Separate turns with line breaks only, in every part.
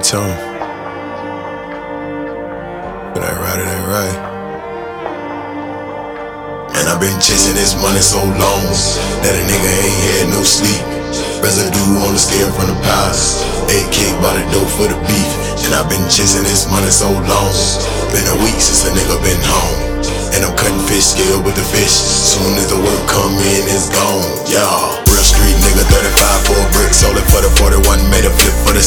tell him. But ain't right, it ain't right. Man, I've been chasing this money so long that a nigga ain't had no sleep. Residue on the scale from the past. AK by the dope for the beef. And I've been chasing this money so long. Been a week since a nigga been home. And I'm cutting fish scale with the fish. Soon as the work come in, it's gone. Yeah, real street nigga, 35 for a brick. Sold it for the 41, made a flip for the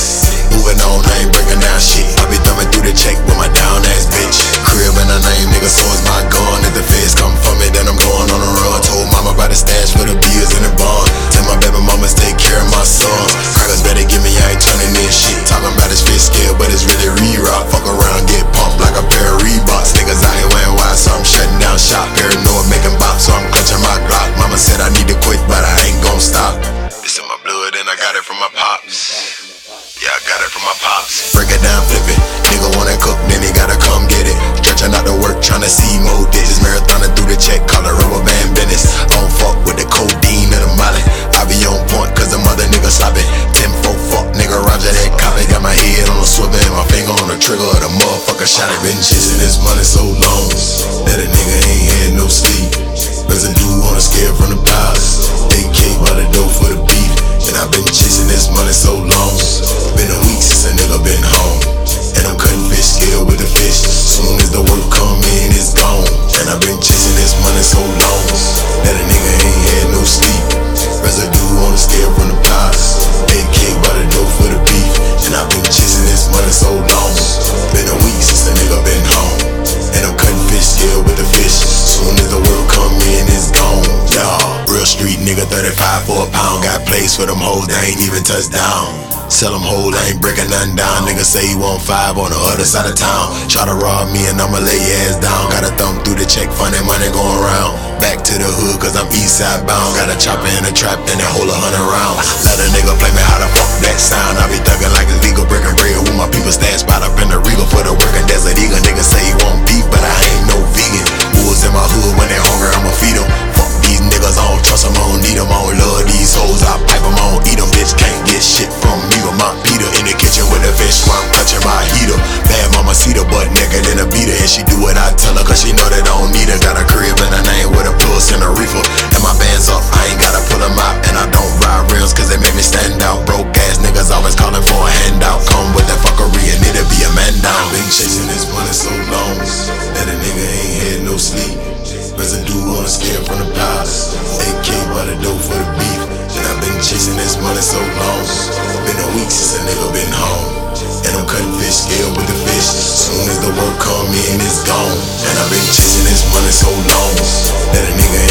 6. Moving on, I ain't breaking down shit. I be thumbing through the check with my down ass bitch. Crib and a name, nigga, so is my gun. If the feds come for me, then I'm going on the run. Told mama about the stash for the bills in the barn. Tell my baby mamas take care of my son. Crackers better give me, I ain't turning in shit. Talking about this fish scale, but it's really re-rock. Fuck around, get pumped like a pair of Reeboks. Niggas out here wearing wide, so I'm shutting down shop. Paranoid, making bop, so I'm clutching my Glock. Mama said I need to quit, but I ain't gon' stop. This in my blood, and I got it from my pops. Yeah, I got it from my pops. Break it down, flip it. Nigga wanna cook, then he gotta come get it. Stretching out the work, tryna see more digits. Marathoning through the check, call it rubber band business. Don't fuck with the codeine and the molly. I be on point, cause the mother nigga sloppy. 10-4 fuck, nigga, Roger that copy. Got my head on a swivel and my finger on the trigger of the motherfucker shot it. Been chasing this money so long that a nigga ain't had no sleep. Residue on the scale from the past. AK by the dope for the beef. And I've been chasing this money so long. Been a week since a nigga been home. And I'm cutting fish scale with the fish. Soon as the work come in, it's gone. And I've been chasing this money so long that a nigga ain't had no sleep. Residue on the scale from the past. AK by the dope for the beef. And I've been chasing this money so long. Been a week since a nigga been home. And I'm cutting fish scale with the fish. Soon as the work come in, it's gone. Yeah, real street nigga, 35 for a pound. Got plays for them hoes that ain't even touched down. Sell them whole, I ain't breaking nothing down. Nigga say he want 5 on the other side of town. Try to rob me and I'ma lay your ass down. Gotta thumb through the check, funny money going round. Back to the hood cause I'm east side bound. Got a chopper in a trap and that hold 100 rounds. Let a nigga play me how the fuck that sound. I be thugging like it's legal, breaking bread with my people. Stash spot up in the Regal for the working Desert Eagle. Nigga say he want beef but I ain't no vegan. Wolves in my hood when they hungry I'ma feed them. Fuck these niggas, I don't trust them, I don't need them. I don't love these hoes, I pipe them, I don't eat them. Bitch can't get shit from me with my Peter. In the kitchen with a fish while I'm touching my heater. Bad mama see the butt naked in a beater. And she do what I tell her cause she know that I don't need her. Got a crib and a name with a pulse and a reefer. And my bands up, I ain't gotta pull them out. And I don't ride rims cause they make me stand out. Broke ass niggas always calling for a handout. Come with that fuckery and it'll be a man down. Been chasing this money so long that a nigga ain't had no sleep. Residue on the scale from the past. AK by the dope for the beef. And I've been chasing this money so long. Been a week since a nigga been home. And I'm cutting fish scale with the fish. Soon as the work come in, it's gone. And I've been chasing this money so long that a nigga